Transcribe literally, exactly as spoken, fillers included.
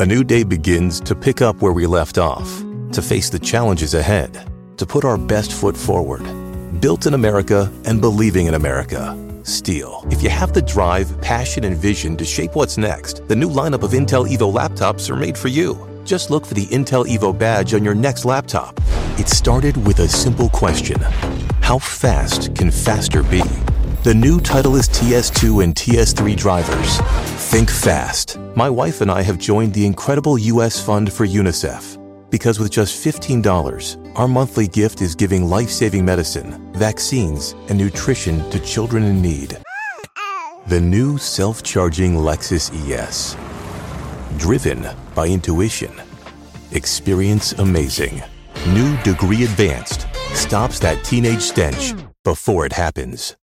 A new day begins to pick up where we left off, to face the challenges ahead, to put our best foot forward. Built in America and believing in America. Steel. If you have the drive, passion, and vision to shape what's next, the new lineup of Intel Evo laptops are made for you. Just look for the Intel Evo badge on your next laptop. It started with a simple question. How fast can faster be? The new Titleist T S two and T S three drivers. Think fast. My wife and I have joined the incredible U S Fund for UNICEF. Because with just fifteen dollars, our monthly gift is giving life-saving medicine, vaccines, and nutrition to children in need. The new self-charging Lexus E S. Driven by intuition. Experience amazing. New Degree Advanced stops that teenage stench before it happens.